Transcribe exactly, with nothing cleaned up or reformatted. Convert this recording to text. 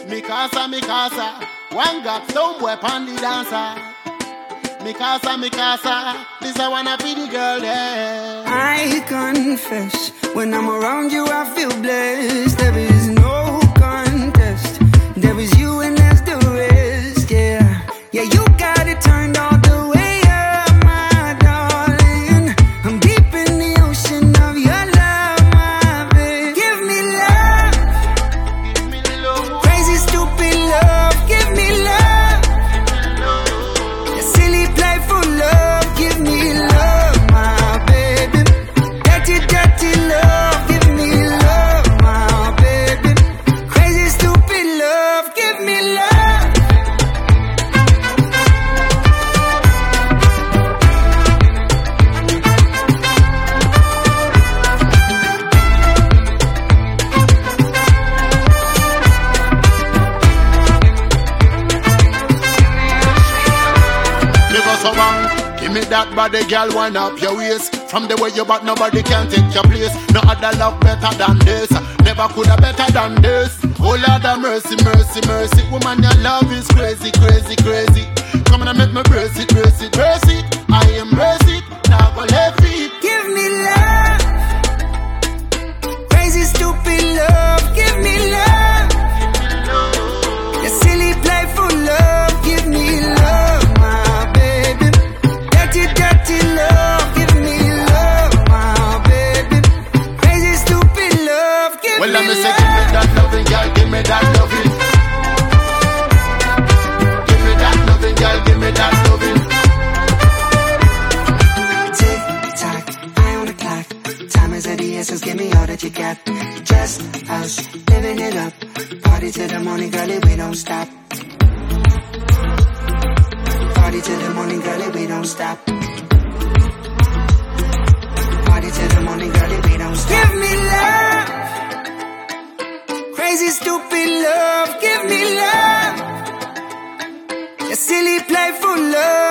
Mikasa, Mikasa, one got some weapon the dancer. Mikasa, Mikasa, this I wanna be the girl there. I confess, when I'm around you I feel blessed. There is no contest. There is you and there's the rest, yeah. Yeah, you got it turned all the way up, my darling. I'm deep in the ocean of your love, my babe. Give me love, Give me love, crazy stupid love. Give me love, your silly playful love. Give me love, my baby. Dirty, dirty love. Give me love, my baby. Crazy stupid love. Give me love. me go so wrong. Give me that body, girl, wind up your waist. From the way you back, nobody can take your place. No other love better than this. Never could have better than this. Oh Lord have mercy, mercy, mercy. Woman, your love is crazy, crazy, crazy. Come on and make me brace it, brace it, brace it. I embrace it, now go left feet. Give me love. Crazy stupid love. Give me love. Your silly playful love. Give me love, my baby. Dirty, dirty love. Give me love, my baby. Crazy stupid love. Give Well, me let me say, love. give me that loving, girl, give me that loving. Give me that loving, girl, give me that loving. Tick tock, eye on the clock. Time is of the essence, give me all that you got. Just us, living it up. Party till the morning, girlie, we don't stop. Party till the morning, girlie, we don't stop. Party till the morning, girlie, we don't stop. Give me love, crazy stupid love. Give me love, your silly playful love.